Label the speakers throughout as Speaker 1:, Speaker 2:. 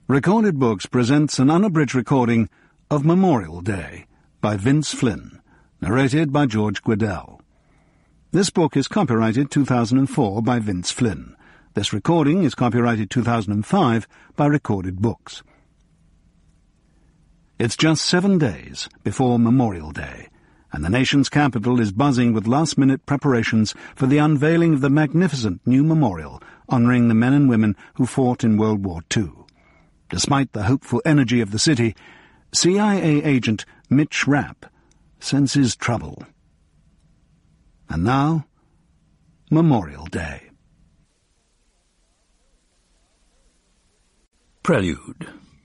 Speaker 1: Recorded Books presents an unabridged recording of Memorial Day by Vince Flynn, narrated by George Guidall. This book is copyrighted 2004 by Vince Flynn. This recording is copyrighted 2005 by Recorded Books. It's just 7 days before Memorial Day, and the nation's capital is buzzing with last-minute preparations for the unveiling of the magnificent new memorial honouring the men and women who fought in World War II. Despite the hopeful energy of the city, CIA agent Mitch Rapp senses trouble. And now, Memorial Day.
Speaker 2: Prelude.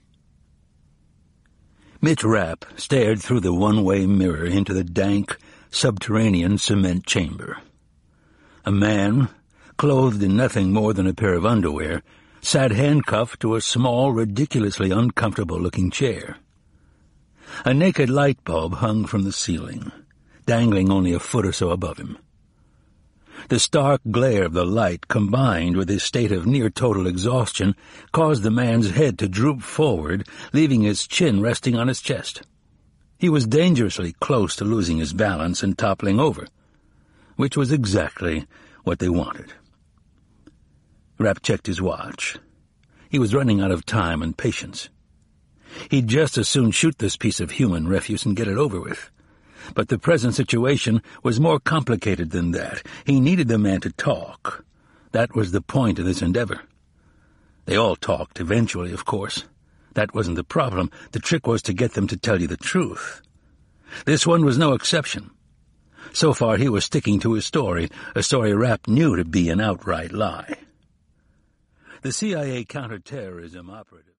Speaker 2: Mitch Rapp stared through the one-way mirror into the dank, subterranean cement chamber. A man, clothed in nothing more than a pair of underwear, sat handcuffed to a small, ridiculously uncomfortable-looking chair. A naked light bulb hung from the ceiling, dangling only a foot or so above him. The stark glare of the light, combined with his state of near-total exhaustion, caused the man's head to droop forward, leaving his chin resting on his chest. He was dangerously close to losing his balance and toppling over, which was exactly what they wanted. Rapp checked his watch. He was running out of time and patience. He'd just as soon shoot this piece of human refuse and get it over with. But the present situation was more complicated than that. He needed the man to talk. That was the point of this endeavor. They all talked, eventually, of course. That wasn't the problem. The trick was to get them to tell you the truth. This one was no exception. So far he was sticking to his story, a story Rapp knew to be an outright lie. The CIA counterterrorism operative